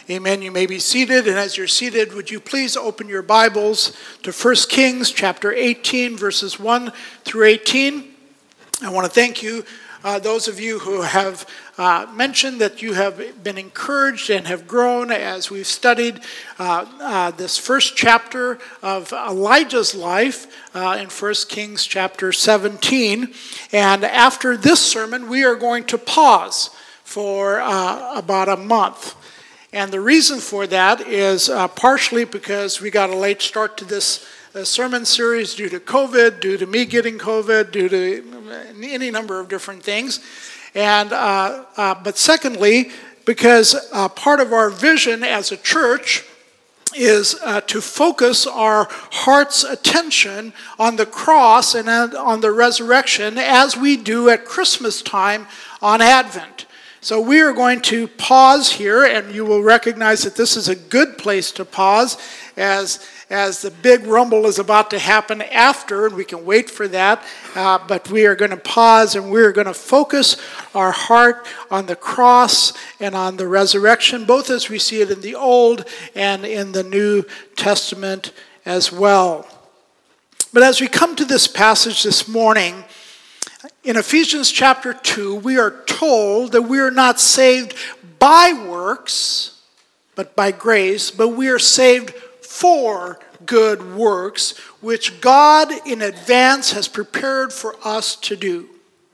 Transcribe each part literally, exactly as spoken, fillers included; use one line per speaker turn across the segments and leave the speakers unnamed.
Amen. You may be seated, and as you're seated, would you please open your Bibles to First Kings chapter eighteen, verses one through eighteen. I want to thank you, uh, those of you who have uh, mentioned that you have been encouraged and have grown as we've studied uh, uh, this first chapter of Elijah's life uh, in First Kings chapter seventeen. And after this sermon, we are going to pause for uh, about a month. And the reason for that is uh, partially because we got a late start to this uh, sermon series due to COVID, due to me getting COVID, due to any number of different things. And uh, uh, but secondly, because uh, part of our vision as a church is uh, to focus our heart's attention on the cross and on the resurrection as we do at Christmas time on Advent. So we are going to pause here, and you will recognize that this is a good place to pause as, as the big rumble is about to happen after, and we can wait for that. Uh, but we are going to pause, and we are going to focus our heart on the cross and on the resurrection, both as we see it in the Old and in the New Testament as well. But as we come to this passage this morning, in Ephesians chapter two, we are told that we are not saved by works, but by grace, but we are saved for good works, which God in advance has prepared for us to do.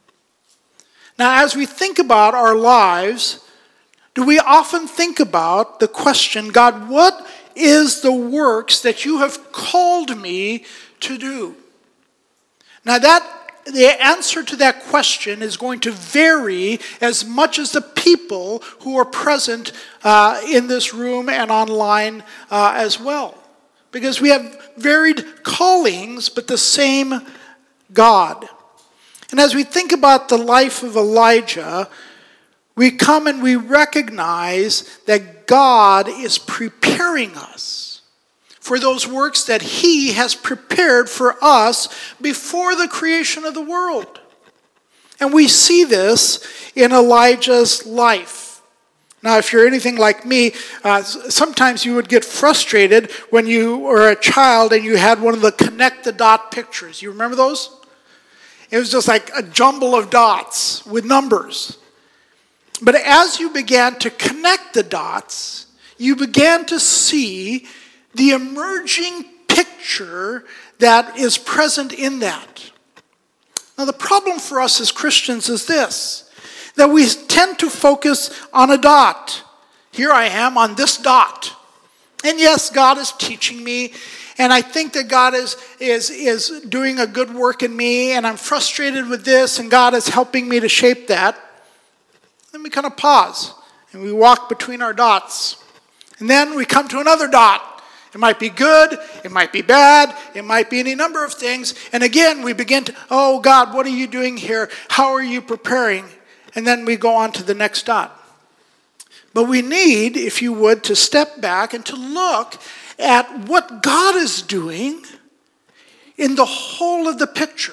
Now, as we think about our lives, do we often think about the question, God, what is the works that you have called me to do? Now, that the answer to that question is going to vary as much as the people who are present uh, in this room and online uh, as well. Because we have varied callings, but the same God. And as we think about the life of Elijah, we come and we recognize that God is preparing us for those works that he has prepared for us before the creation of the world. And we see this in Elijah's life. Now, if you're anything like me, uh, sometimes you would get frustrated when you were a child and you had one of the connect-the-dot pictures. You remember those? It was just like a jumble of dots with numbers. But as you began to connect the dots, you began to see the emerging picture that is present in that. Now, the problem for us as Christians is this, that we tend to focus on a dot. Here I am on this dot. And yes, God is teaching me, and I think that God is, is, is doing a good work in me, and I'm frustrated with this, and God is helping me to shape that. Then we kind of pause, and we walk between our dots. And then we come to another dot. It might be good, it might be bad, it might be any number of things. And again, we begin to, oh God, what are you doing here? How are you preparing? And then we go on to the next dot. But we need, if you would, to step back and to look at what God is doing in the whole of the picture.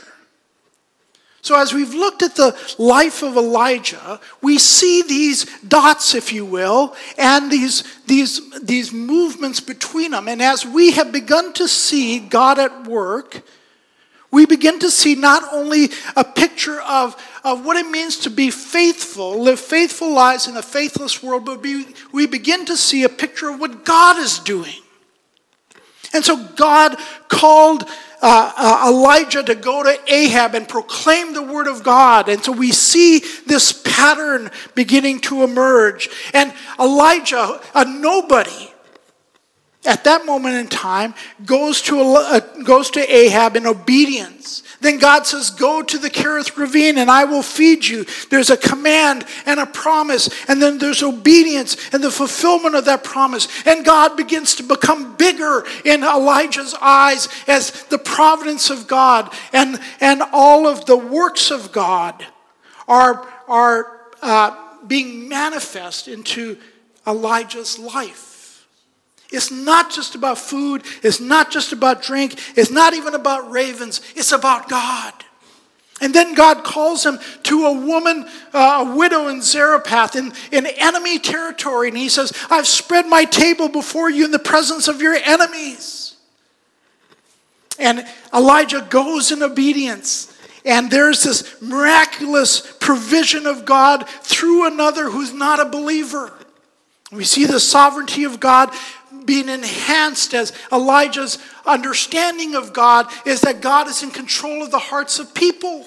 So as we've looked at the life of Elijah, we see these dots, if you will, and these, these, these movements between them. And as we have begun to see God at work, we begin to see not only a picture of, of what it means to be faithful, live faithful lives in a faithless world, but we, we begin to see a picture of what God is doing. And so God called uh, uh, Elijah to go to Ahab and proclaim the word of God. And so we see this pattern beginning to emerge. And Elijah, a nobody, at that moment in time, goes to, uh, goes to Ahab in obedience. Then God says, go to the Kerith ravine and I will feed you. There's a command and a promise. And then there's obedience and the fulfillment of that promise. And God begins to become bigger in Elijah's eyes as the providence of God and, and all of the works of God are, are uh, being manifest into Elijah's life. It's not just about food. It's not just about drink. It's not even about ravens. It's about God. And then God calls him to a woman, uh, a widow in Zarephath in, in enemy territory. And he says, I've spread my table before you in the presence of your enemies. And Elijah goes in obedience. And there's this miraculous provision of God through another who's not a believer. We see the sovereignty of God being enhanced as Elijah's understanding of God is that God is in control of the hearts of people.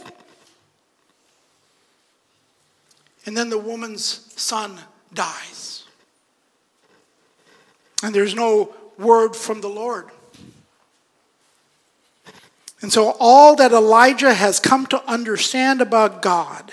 And then the woman's son dies. And there's no word from the Lord. And so all that Elijah has come to understand about God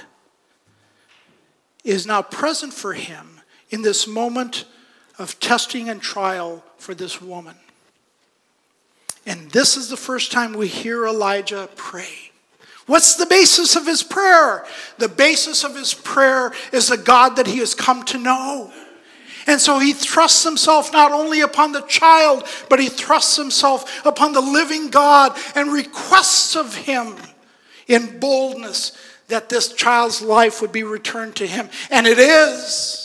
is now present for him in this moment of testing and trial for this woman. And this is the first time we hear Elijah pray. What's the basis of his prayer? The basis of his prayer is the God that he has come to know. And so he thrusts himself not only upon the child, but he thrusts himself upon the living God and requests of him in boldness that this child's life would be returned to him. And it is.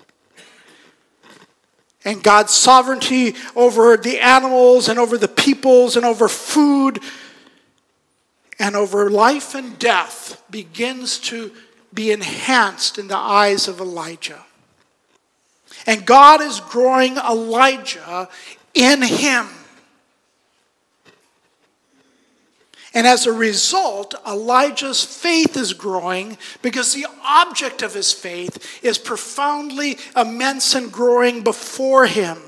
And God's sovereignty over the animals and over the peoples and over food and over life and death begins to be enhanced in the eyes of Elijah. And God is growing Elijah in him. And as a result, Elijah's faith is growing because the object of his faith is profoundly immense and growing before him.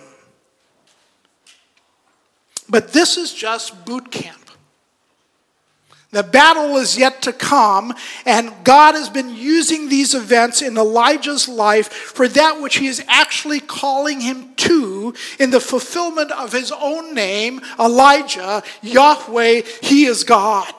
But this is just boot camp. The battle is yet to come, and God has been using these events in Elijah's life for that which he is actually calling him to in the fulfillment of his own name, Elijah, Yahweh, he is God.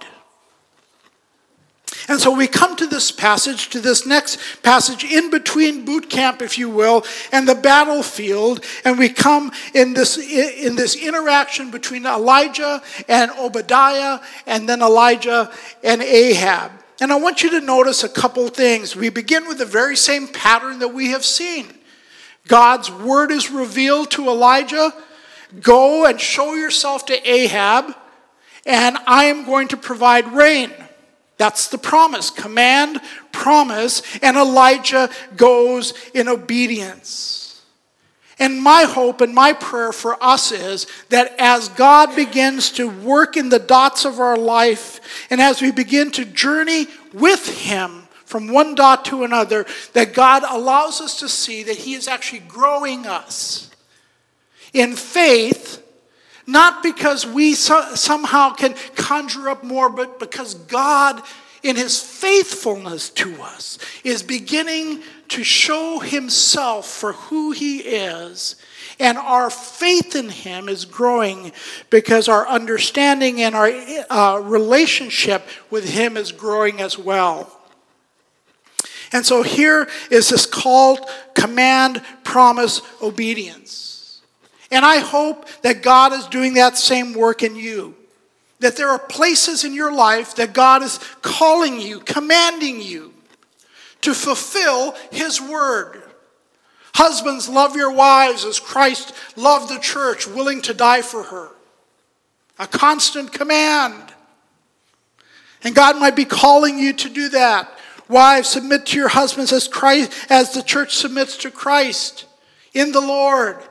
And so we come to this passage, to this next passage in between boot camp, if you will, and the battlefield. And we come in this, in this interaction between Elijah and Obadiah, and then Elijah and Ahab. And I want you to notice a couple things. We begin with the very same pattern that we have seen. God's word is revealed to Elijah. Go and show yourself to Ahab, and I am going to provide rain. That's the promise. Command, promise, and Elijah goes in obedience. And my hope and my prayer for us is that as God begins to work in the dots of our life, and as we begin to journey with him from one dot to another, that God allows us to see that he is actually growing us in faith. Not because we so, somehow can conjure up more, but because God, in his faithfulness to us, is beginning to show himself for who he is. And our faith in him is growing because our understanding and our uh, relationship with him is growing as well. And so here is this called command, promise, obedience. And I hope that God is doing that same work in you. That there are places in your life that God is calling you, commanding you to fulfill his word. Husbands, love your wives as Christ loved the church, willing to die for her. A constant command. And God might be calling you to do that. Wives, submit to your husbands as Christ, as the church submits to Christ in the Lord.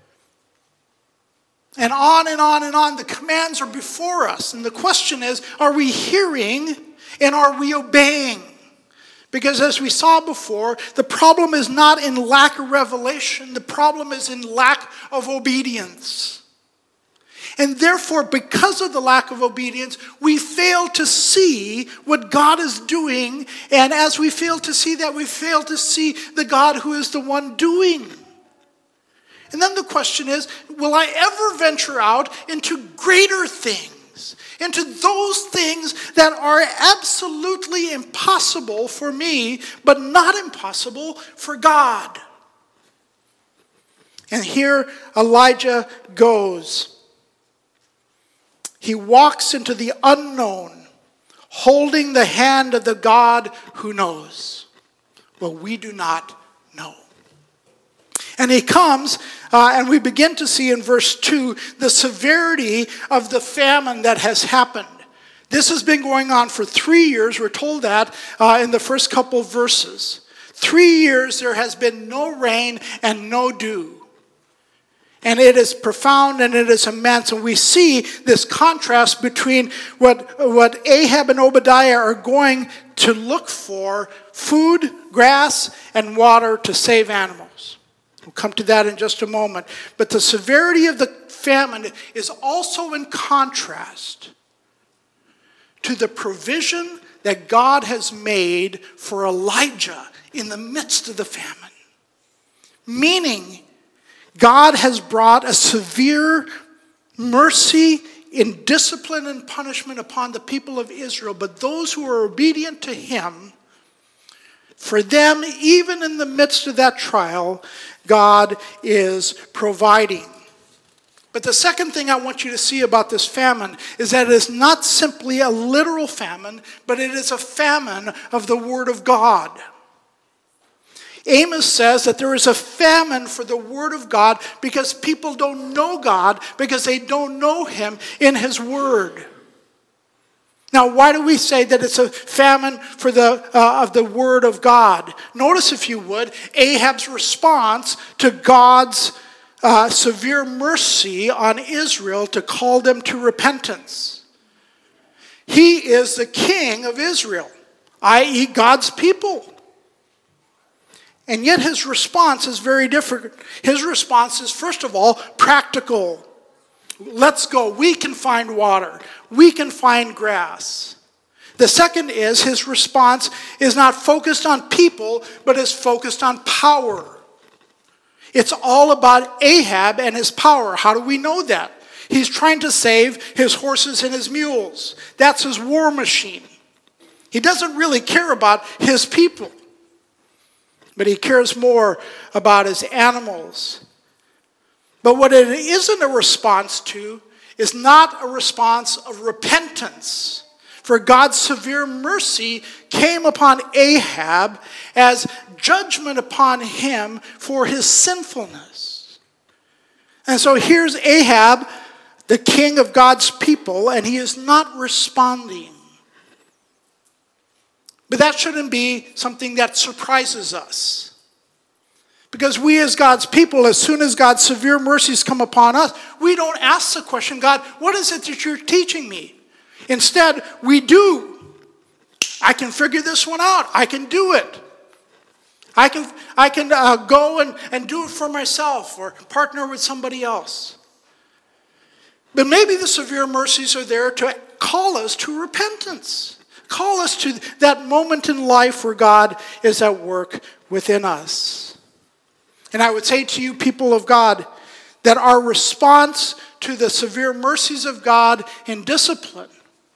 And on and on and on. The commands are before us. And the question is, are we hearing and are we obeying? Because as we saw before, the problem is not in lack of revelation. The problem is in lack of obedience. And therefore, because of the lack of obedience, we fail to see what God is doing. And as we fail to see that, we fail to see the God who is the one doing. And then the question is, will I ever venture out into greater things? Into those things that are absolutely impossible for me, but not impossible for God? And here Elijah goes. He walks into the unknown, holding the hand of the God who knows. Well, we do not know. And he comes, uh, and we begin to see in verse two the severity of the famine that has happened. This has been going on for three years. We're told that uh, in the first couple of verses. Three years there has been no rain and no dew. And it is profound and it is immense. And we see this contrast between what, what Ahab and Obadiah are going to look for: food, grass, and water to save animals. We'll come to that in just a moment. But the severity of the famine is also in contrast to the provision that God has made for Elijah in the midst of the famine. Meaning, God has brought a severe mercy in discipline and punishment upon the people of Israel. But those who are obedient to him, for them, even in the midst of that trial, God is providing. But the second thing I want you to see about this famine is that it is not simply a literal famine, but it is a famine of the Word of God. Amos says that there is a famine for the Word of God because people don't know God, because they don't know him in his Word. Now, why do we say that it's a famine for the uh, of the Word of God? Notice, if you would, Ahab's response to God's uh, severe mercy on Israel to call them to repentance. He is the king of Israel, that is God's people. And yet his response is very different. His response is, first of all, practical. Let's go. We can find water. We can find grass. The second is, his response is not focused on people, but is focused on power. It's all about Ahab and his power. How do we know that? He's trying to save his horses and his mules. That's his war machine. He doesn't really care about his people, but he cares more about his animals. But what it isn't a response to is not a response of repentance. For God's severe mercy came upon Ahab as judgment upon him for his sinfulness. And so here's Ahab, the king of God's people, and he is not responding. But that shouldn't be something that surprises us. Because we as God's people, as soon as God's severe mercies come upon us, we don't ask the question, God, what is it that you're teaching me? Instead, we do. I can figure this one out. I can do it. I can, I can uh, go and, and do it for myself or partner with somebody else. But maybe the severe mercies are there to call us to repentance. Call us to that moment in life where God is at work within us. And I would say to you, people of God, that our response to the severe mercies of God in discipline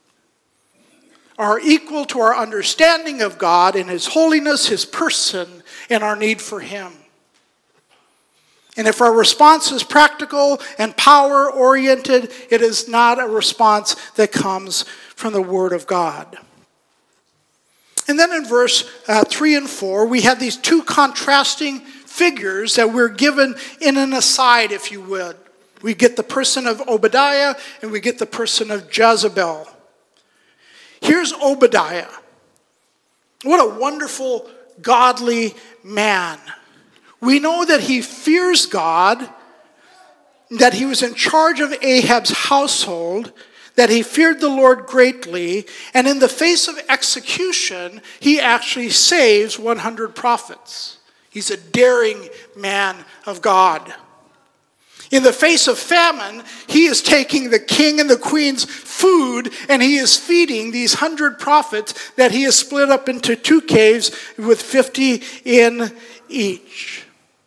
are equal to our understanding of God and his holiness, his person, and our need for him. And if our response is practical and power-oriented, it is not a response that comes from the Word of God. And then in verse uh, three and four, we have these two contrasting figures that we're given in an aside, if you would. We get the person of Obadiah and we get the person of Jezebel. Here's Obadiah. What a wonderful, godly man. We know that he fears God, that he was in charge of Ahab's household, that he feared the Lord greatly, and in the face of execution, he actually saves one hundred prophets. He's a daring man of God. In the face of famine, he is taking the king and the queen's food and he is feeding these hundred prophets that he has split up into two caves with fifty in each.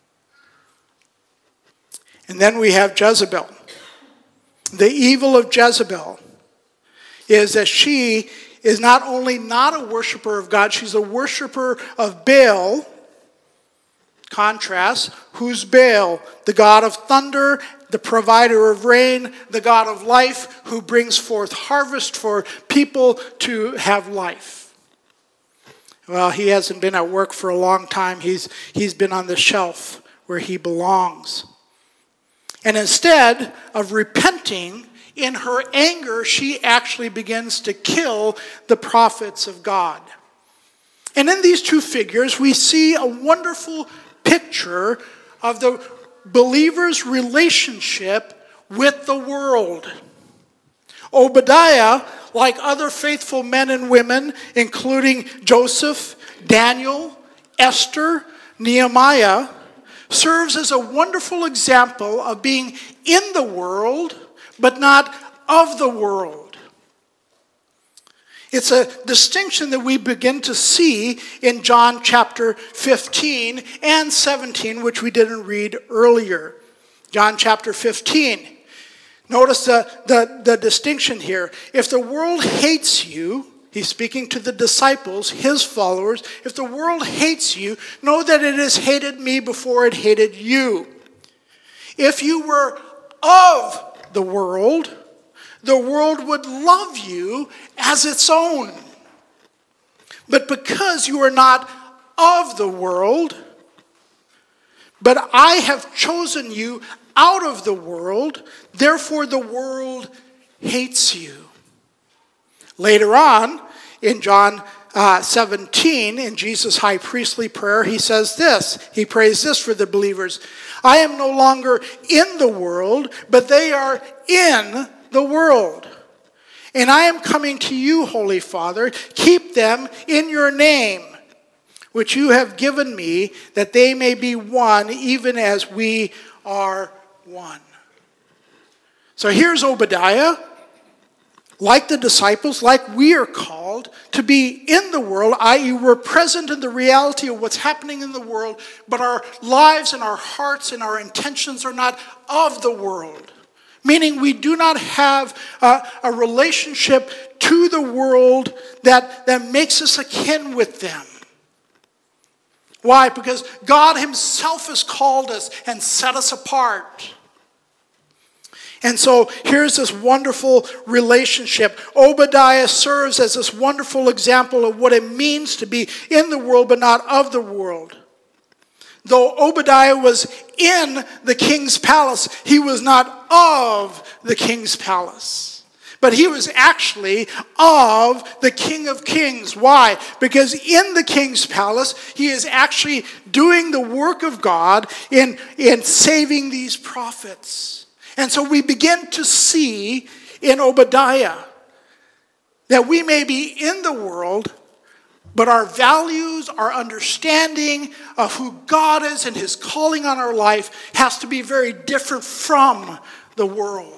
And then we have Jezebel. The evil of Jezebel is that she is not only not a worshiper of God, she's a worshiper of Baal, Contrast, who's Baal? The god of thunder, the provider of rain, the God of life, who brings forth harvest for people to have life. Well, he hasn't been at work for a long time. He's, he's been on the shelf where he belongs. And instead of repenting, in her anger, she actually begins to kill the prophets of God. And in these two figures, we see a wonderful picture of the believer's relationship with the world. Obadiah, like other faithful men and women, including Joseph, Daniel, Esther, Nehemiah, serves as a wonderful example of being in the world, but not of the world. It's a distinction that we begin to see in John chapter fifteen and seventeen, which we didn't read earlier. John chapter fifteen. Notice the, the, the distinction here. If the world hates you, he's speaking to the disciples, his followers. If the world hates you, know that it has hated me before it hated you. If you were of the world, the world would love you as its own. But because you are not of the world, but I have chosen you out of the world, therefore the world hates you. Later on, in John uh, seventeen, in Jesus' high priestly prayer, he says this. He prays this for the believers. I am no longer in the world, but they are in the world. And I am coming to you, Holy Father. Keep them in your name, which you have given me, that they may be one, even as we are one. So here's Obadiah, like the disciples, like we are called to be in the world, that is we're present in the reality of what's happening in the world, but our lives and our hearts and our intentions are not of the world. Meaning we do not have a, a relationship to the world that, that makes us akin with them. Why? Because God himself has called us and set us apart. And so here's this wonderful relationship. Obadiah serves as this wonderful example of what it means to be in the world but not of the world. Though Obadiah was in the king's palace, he was not of the king's palace. But he was actually of the King of Kings. Why? Because in the king's palace, he is actually doing the work of God in, in saving these prophets. And so we begin to see in Obadiah that we may be in the world, but our values, our understanding of who God is and his calling on our life has to be very different from the world.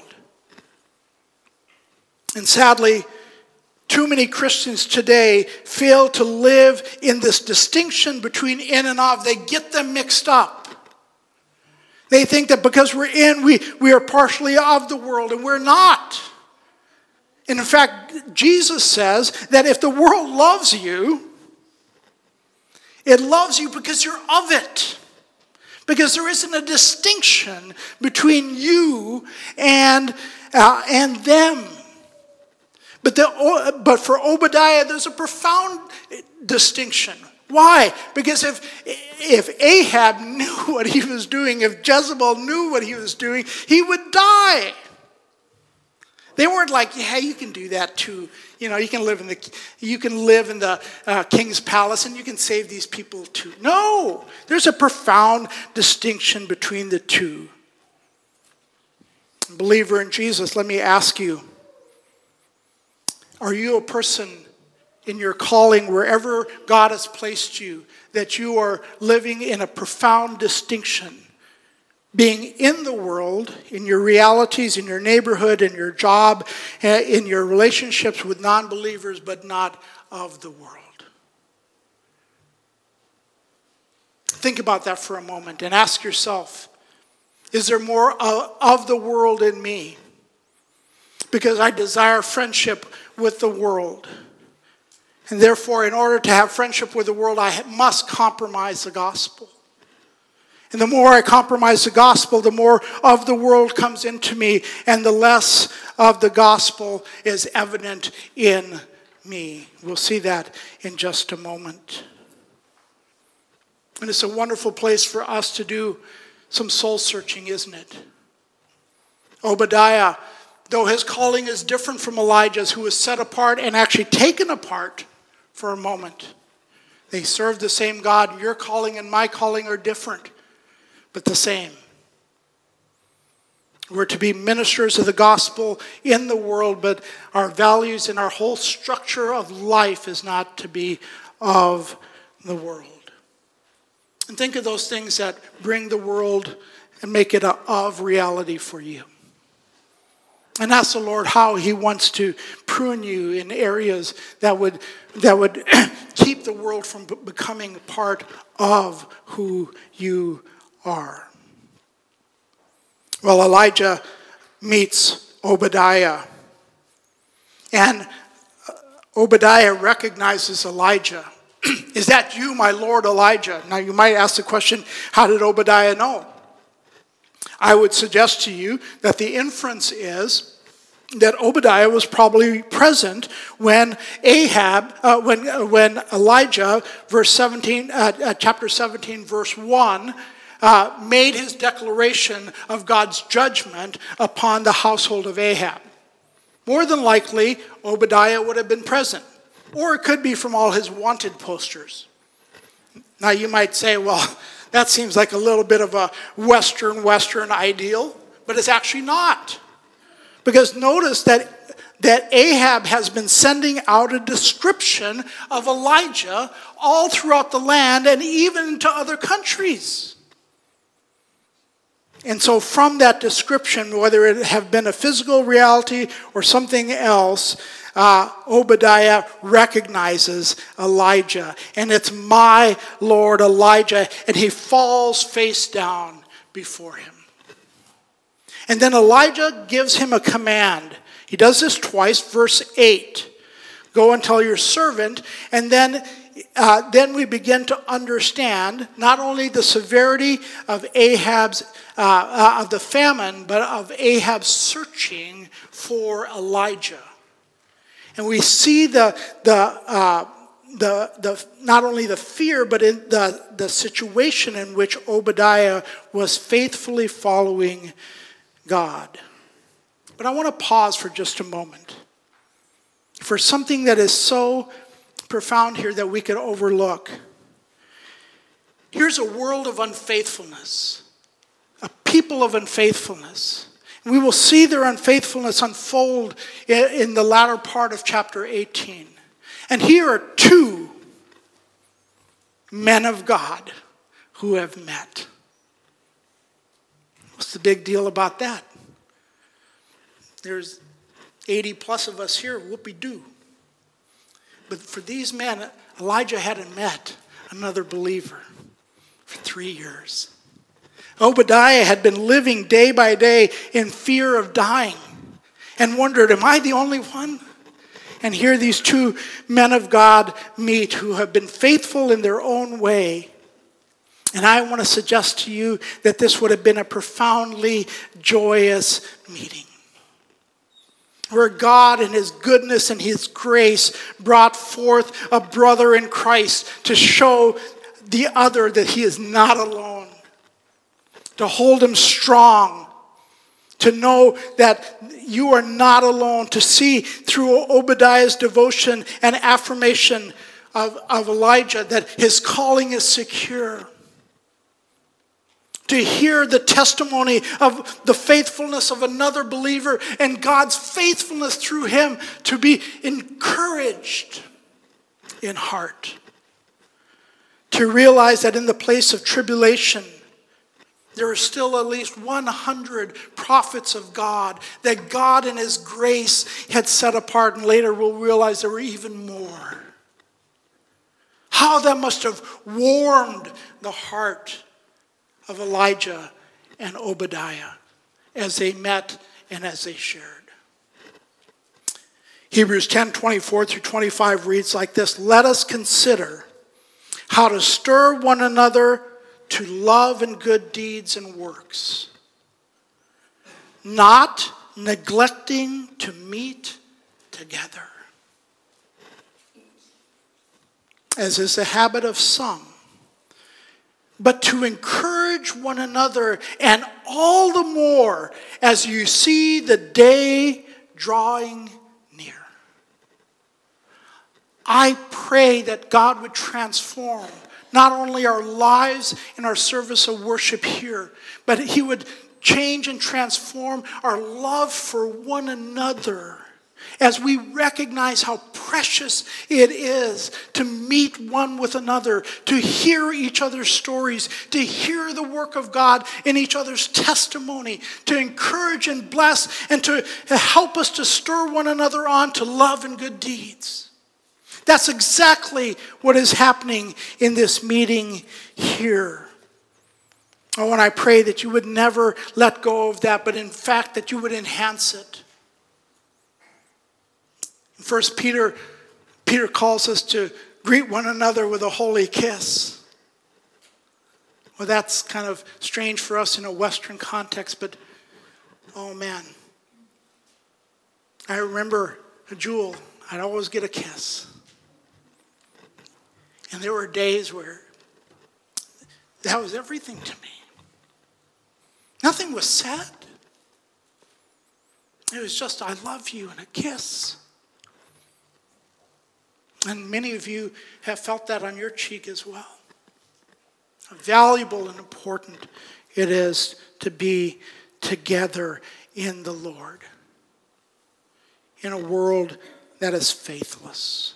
And sadly, too many Christians today fail to live in this distinction between in and of. They get them mixed up. They think that because we're in, we, we are partially of the world, and we're not. And in fact, Jesus says that if the world loves you, it loves you because you're of it. Because there isn't a distinction between you and, uh, and them. But, the, but for Obadiah, there's a profound distinction. Why? Because if, if Ahab knew what he was doing, if Jezebel knew what he was doing, he would die. They weren't like, yeah, you can do that too. You know, you can live in the you can live in the uh, king's palace and you can save these people too. No, there's a profound distinction between the two. Believer in Jesus, let me ask you, are you a person in your calling, wherever God has placed you, that you are living in a profound distinction? Being in the world, in your realities, in your neighborhood, in your job, in your relationships with non-believers, but not of the world. Think about that for a moment and ask yourself, is there more of the world in me? Because I desire friendship with the world. And therefore, in order to have friendship with the world, I must compromise the gospel. And the more I compromise the gospel, the more of the world comes into me, and the less of the gospel is evident in me. We'll see that in just a moment. And it's a wonderful place for us to do some soul searching, isn't it? Obadiah, though his calling is different from Elijah's, who was set apart and actually taken apart for a moment. They serve the same God. Your calling and my calling are different, but the same. We're to be ministers of the gospel in the world, but our values and our whole structure of life is not to be of the world. And think of those things that bring the world and make it a of reality for you. And ask the Lord how he wants to prune you in areas that would that would keep the world from becoming part of who you are. Well, Elijah meets Obadiah. And Obadiah recognizes Elijah. Is that you, my Lord Elijah? Now you might ask the question, how did Obadiah know? I would suggest to you that the inference is that Obadiah was probably present when Ahab, uh, when uh, when Elijah, verse seventeen, uh, uh, chapter seventeen, verse one, uh, made his declaration of God's judgment upon the household of Ahab. More than likely, Obadiah would have been present, or it could be from all his wanted posters. Now you might say, well, that seems like a little bit of a Western, Western ideal, but it's actually not. Because notice that, that Ahab has been sending out a description of Elijah all throughout the land and even to other countries. And so from that description, whether it have been a physical reality or something else, uh, Obadiah recognizes Elijah. And it's my Lord Elijah. And he falls face down before him. And then Elijah gives him a command. He does this twice, verse eight. Go and tell your servant. And then, uh, then we begin to understand not only the severity of Ahab's, uh, uh, of the famine, but of Ahab's searching for Elijah. And we see the the uh, the the not only the fear, but in the the situation in which Obadiah was faithfully following God. But I want to pause for just a moment for something that is so profound here that we could overlook. Here's a world of unfaithfulness, a people of unfaithfulness. We will see their unfaithfulness unfold in the latter part of chapter eighteen. And here are two men of God who have met. What's the big deal about that? There's eighty plus of us here, whoopee-doo. But for these men, Elijah hadn't met another believer for three years. Obadiah had been living day by day in fear of dying and wondered, am I the only one? And here these two men of God meet who have been faithful in their own way. And I want to suggest to you that this would have been a profoundly joyous meeting, where God in his goodness and his grace brought forth a brother in Christ to show the other that he is not alone, to hold him strong, to know that you are not alone, to see through Obadiah's devotion and affirmation of, of Elijah that his calling is secure. To hear the testimony of the faithfulness of another believer and God's faithfulness through him, to be encouraged in heart. To realize that in the place of tribulation, there are still at least one hundred prophets of God that God in his grace had set apart, and later we'll realize there were even more. How that must have warmed the heart of Elijah and Obadiah as they met and as they shared. Hebrews ten, twenty-four through twenty-five reads like this: let us consider how to stir one another to love and good deeds and works, not neglecting to meet together, as is the habit of some, but to encourage one another, and all the more as you see the day drawing near. I pray that God would transform not only our lives in our service of worship here, but He would change and transform our love for one another as we recognize how precious it is to meet one with another, to hear each other's stories, to hear the work of God in each other's testimony, to encourage and bless, and to help us to stir one another on to love and good deeds. That's exactly what is happening in this meeting here. Oh, and I pray that you would never let go of that, but in fact that you would enhance it. First Peter, Peter calls us to greet one another with a holy kiss. Well, that's kind of strange for us in a Western context, but oh man. I remember a Jewel, I'd always get a kiss. And there were days where that was everything to me. Nothing was said. It was just, I love you, and a kiss. And many of you have felt that on your cheek as well. How valuable and important it is to be together in the Lord in a world that is faithless.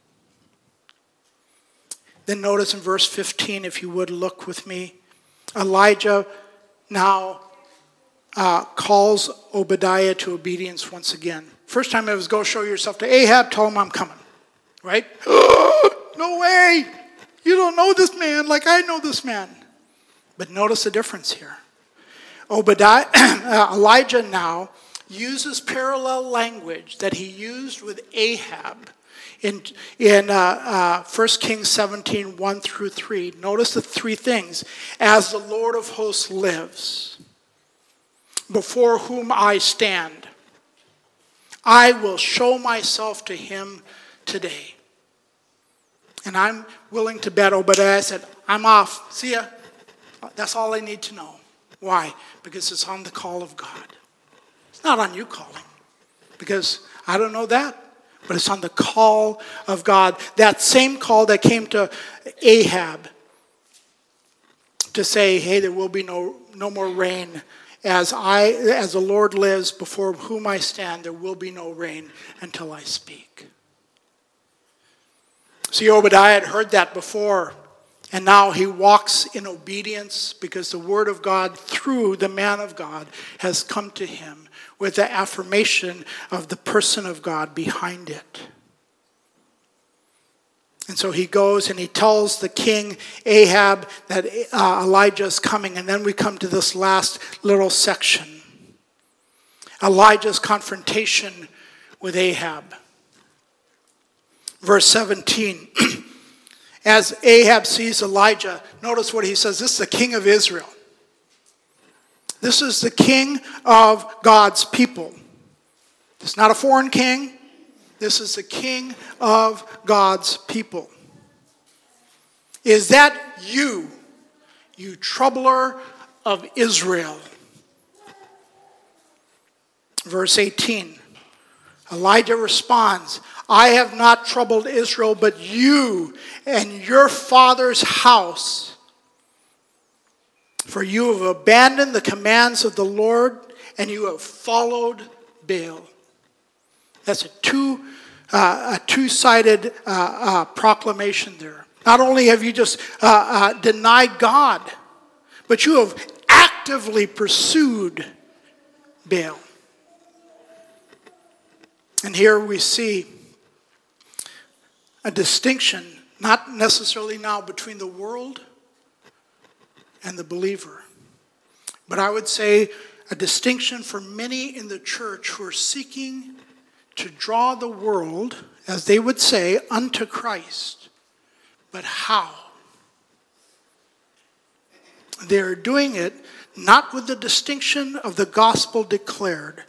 Then notice in verse fifteen, if you would look with me, Elijah now uh, calls Obadiah to obedience once again. First time it was go show yourself to Ahab, tell him I'm coming. Right? No way! You don't know this man like I know this man. But notice the difference here. Obadiah, Elijah now uses parallel language that he used with Ahab in, in uh, uh, First Kings seventeen, one through three. Notice the three things. As the Lord of hosts lives, before whom I stand, I will show myself to him today. And I'm willing to bet Obadiah said, I'm off. See ya. That's all I need to know. Why? Because it's on the call of God. It's not on you calling. Because I don't know that. But it's on the call of God. That same call that came to Ahab to say, hey, there will be no, no more rain. As I, as the Lord lives, before whom I stand, there will be no rain until I speak. See, Obadiah had heard that before, and now he walks in obedience because the word of God through the man of God has come to him with the affirmation of the person of God behind it. And so he goes and he tells the king Ahab that uh, Elijah is coming, and then we come to this last little section. Elijah's confrontation with Ahab. Verse seventeen, as Ahab sees Elijah, notice what he says. This is the king of Israel. This is the king of God's people. It's not a foreign king. This is the king of God's people. Is that you, you troubler of Israel? Verse eighteen, Elijah responds, I have not troubled Israel, but you and your father's house. For you have abandoned the commands of the Lord, and you have followed Baal. That's a two, uh, a two-sided uh, uh, proclamation there. Not only have you just uh, uh, denied God, but you have actively pursued Baal. And here we see a distinction, not necessarily now between the world and the believer, but I would say a distinction for many in the church who are seeking to draw the world, as they would say, unto Christ. But how? They are doing it not with the distinction of the gospel declared.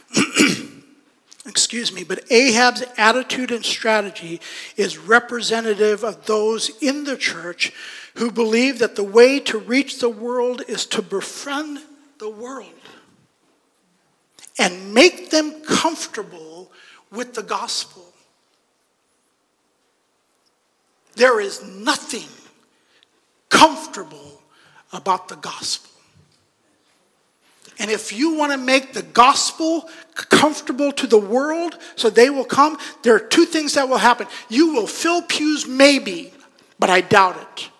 Excuse me, but Ahab's attitude and strategy is representative of those in the church who believe that the way to reach the world is to befriend the world and make them comfortable with the gospel. There is nothing comfortable about the gospel. And if you want to make the gospel comfortable to the world so they will come, there are two things that will happen. You will fill pews maybe, but I doubt it.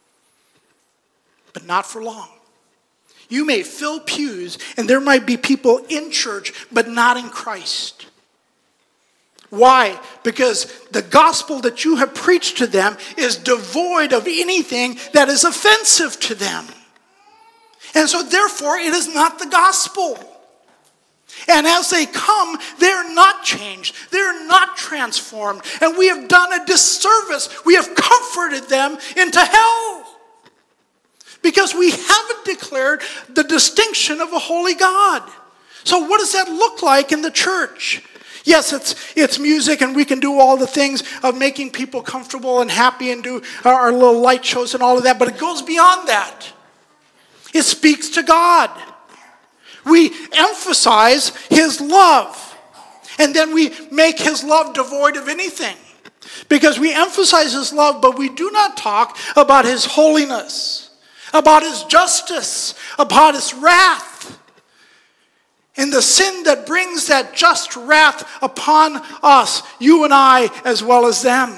But not for long. You may fill pews and there might be people in church, but not in Christ. Why? Because the gospel that you have preached to them is devoid of anything that is offensive to them. And so therefore, it is not the gospel. And as they come, they're not changed. They're not transformed. And we have done a disservice. We have comforted them into hell. Because we haven't declared the distinction of a holy God. So what does that look like in the church? Yes, it's it's music and we can do all the things of making people comfortable and happy and do our, our little light shows and all of that. But it goes beyond that. It speaks to God. We emphasize his love. And then we make his love devoid of anything. Because we emphasize his love, but we do not talk about his holiness, about his justice, about his wrath, and the sin that brings that just wrath upon us, you and I, as well as them.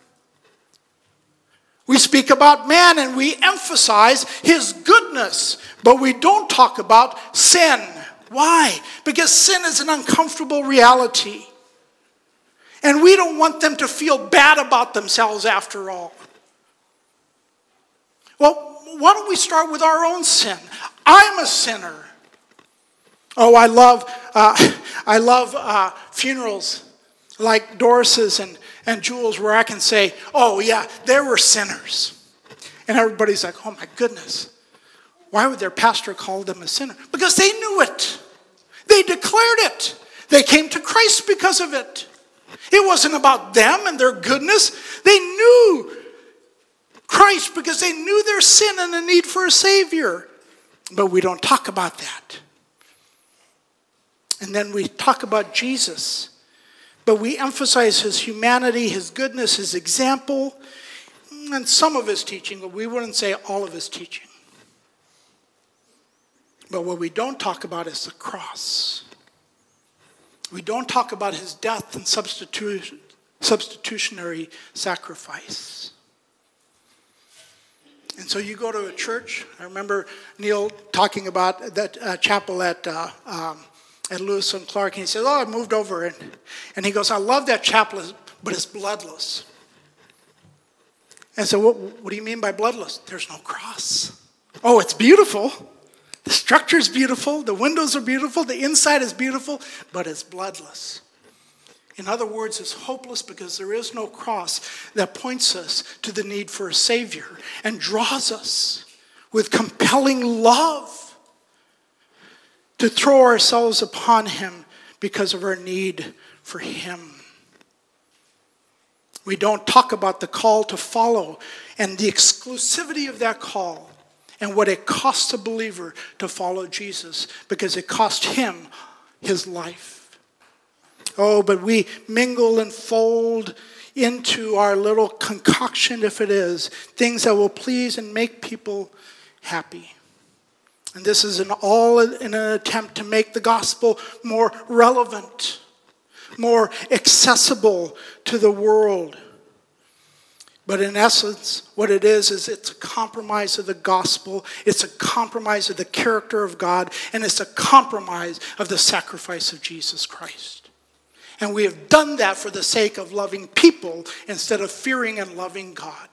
We speak about man and we emphasize his goodness, but we don't talk about sin. Why? Because sin is an uncomfortable reality. And we don't want them to feel bad about themselves after all. Well, why don't we start with our own sin? I'm a sinner. Oh, I love uh, I love uh, funerals like Doris's and, and Jules, where I can say, oh yeah, there were sinners. And everybody's like, oh my goodness. Why would their pastor call them a sinner? Because they knew it. They declared it. They came to Christ because of it. It wasn't about them and their goodness. They knew Christ because they knew their sin and the need for a Savior. But we don't talk about that. And then we talk about Jesus. But we emphasize his humanity, his goodness, his example, and some of his teaching, but we wouldn't say all of his teaching. But what we don't talk about is the cross. We don't talk about his death and substitu- substitutionary sacrifice. And so you go to a church. I remember Neil talking about that uh, chapel at uh, um, at Lewis and Clark, and he says, oh, I moved over. And, and he goes, I love that chapel, but it's bloodless. And so what, what do you mean by bloodless? There's no cross. Oh, it's beautiful. The structure is beautiful. The windows are beautiful. The inside is beautiful, but it's bloodless. In other words, it's hopeless because there is no cross that points us to the need for a Savior and draws us with compelling love to throw ourselves upon him because of our need for him. We don't talk about the call to follow and the exclusivity of that call and what it costs a believer to follow Jesus because it cost him his life. Oh, but we mingle and fold into our little concoction, if it is, things that will please and make people happy. And this is an all in an attempt to make the gospel more relevant, more accessible to the world. But in essence, what it is, is it's a compromise of the gospel, it's a compromise of the character of God, and it's a compromise of the sacrifice of Jesus Christ. And we have done that for the sake of loving people instead of fearing and loving God.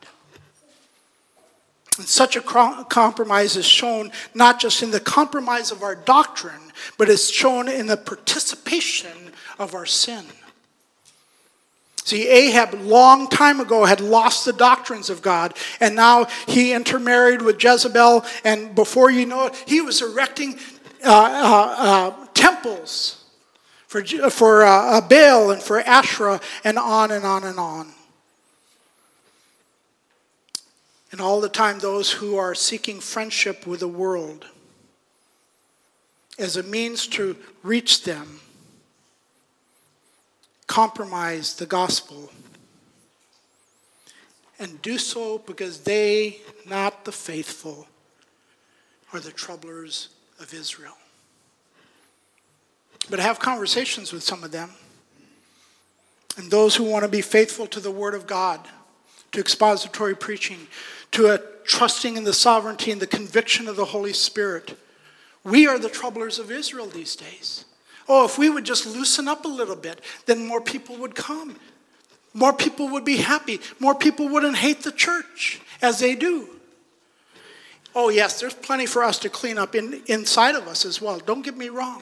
And such a compromise is shown not just in the compromise of our doctrine, but it's shown in the participation of our sin. See, Ahab long time ago had lost the doctrines of God, and now he intermarried with Jezebel, and before you know it, he was erecting uh, uh, uh, temples for, for uh, Baal and for Asherah, and on and on and on. And all the time, those who are seeking friendship with the world as a means to reach them compromise the gospel, and do so because they, not the faithful, are the troublers of Israel. But have conversations with some of them, and those who want to be faithful to the Word of God, to expository preaching, to a trusting in the sovereignty and the conviction of the Holy Spirit. We are the troublers of Israel these days. Oh, if we would just loosen up a little bit, then more people would come. More people would be happy. More people wouldn't hate the church as they do. Oh, yes, there's plenty for us to clean up in, inside of us as well. Don't get me wrong.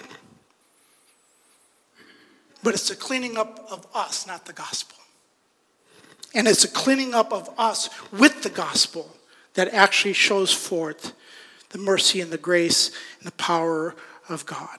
But it's a cleaning up of us, not the gospel. And it's a cleaning up of us with the gospel that actually shows forth the mercy and the grace and the power of God.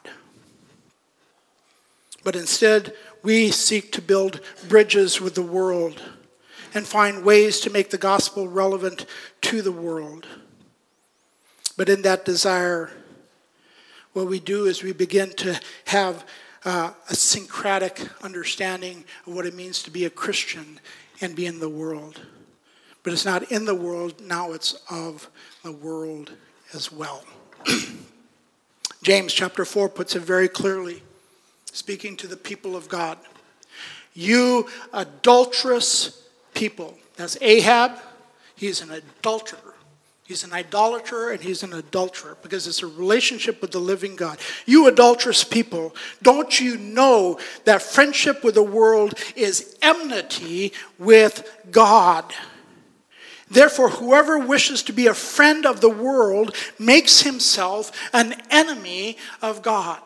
But instead, we seek to build bridges with the world and find ways to make the gospel relevant to the world. But in that desire, what we do is we begin to have uh, a syncretic understanding of what it means to be a Christian and be in the world. But it's not in the world, now it's of the world as well. James chapter four puts it very clearly, speaking to the people of God. You adulterous people. That's Ahab. He's an adulterer. He's an idolater and he's an adulterer because it's a relationship with the living God. You adulterous people, don't you know that friendship with the world is enmity with God? Therefore, whoever wishes to be a friend of the world makes himself an enemy of God.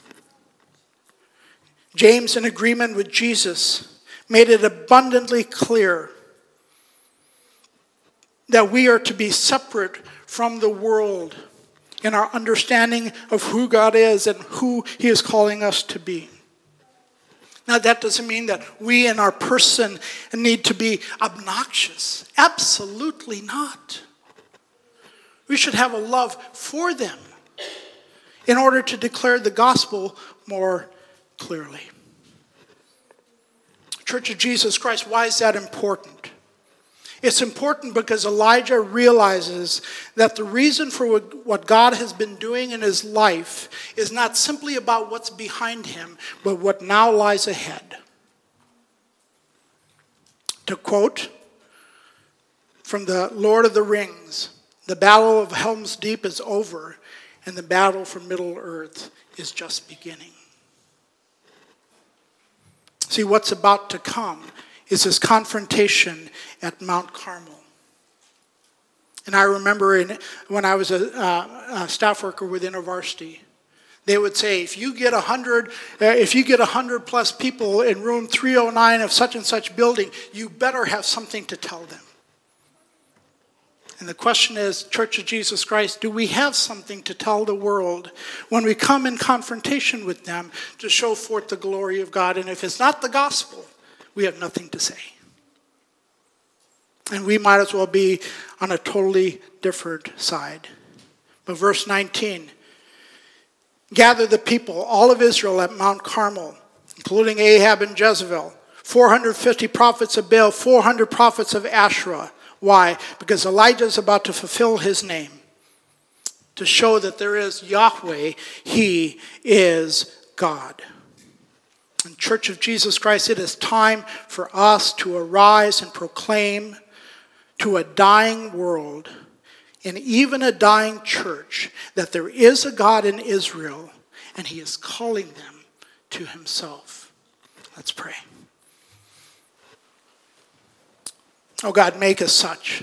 James, in agreement with Jesus, made it abundantly clear that we are to be separate from the world in our understanding of who God is and who He is calling us to be. Now, that doesn't mean that we in our person need to be obnoxious. Absolutely not. We should have a love for them in order to declare the gospel more clearly. Church of Jesus Christ, why is that important? It's important because Elijah realizes that the reason for what God has been doing in his life is not simply about what's behind him, but what now lies ahead. To quote from the Lord of the Rings, the battle of Helm's Deep is over, and the battle for Middle-earth is just beginning. See, what's about to come is this confrontation at Mount Carmel. And I remember in, when I was a, uh, a staff worker with InterVarsity, they would say, if you get a hundred, uh, if you get a hundred plus people in room three oh nine of such and such building, you better have something to tell them. And the question is, Church of Jesus Christ, do we have something to tell the world when we come in confrontation with them to show forth the glory of God? And if it's not the gospel, we have nothing to say. And we might as well be on a totally different side. But verse nineteen, gather the people, all of Israel at Mount Carmel, including Ahab and Jezebel, four hundred fifty prophets of Baal, four hundred prophets of Asherah. Why? Because Elijah is about to fulfill his name, to show that there is Yahweh, he is God. And Church of Jesus Christ, it is time for us to arise and proclaim to a dying world and even a dying church that there is a God in Israel and he is calling them to himself. Let's pray. Oh God, make us such.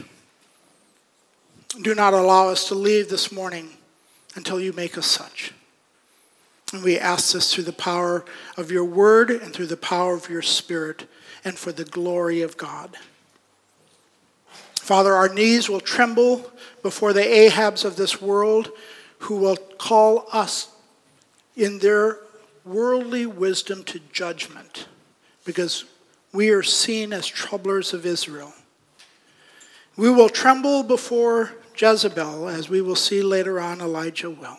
Do not allow us to leave this morning until you make us such. And we ask this through the power of your word and through the power of your Spirit and for the glory of God. Father, our knees will tremble before the Ahabs of this world who will call us in their worldly wisdom to judgment because we are seen as troublers of Israel. We will tremble before Jezebel, as we will see later on Elijah will.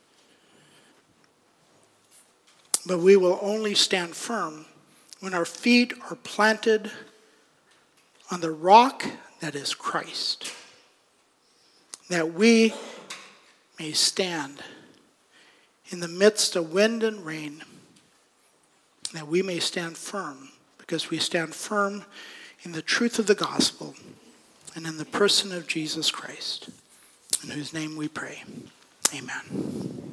But we will only stand firm when our feet are planted on the rock that is Christ, that we may stand in the midst of wind and rain, that we may stand firm, because we stand firm in the truth of the gospel and in the person of Jesus Christ, in whose name we pray. Amen.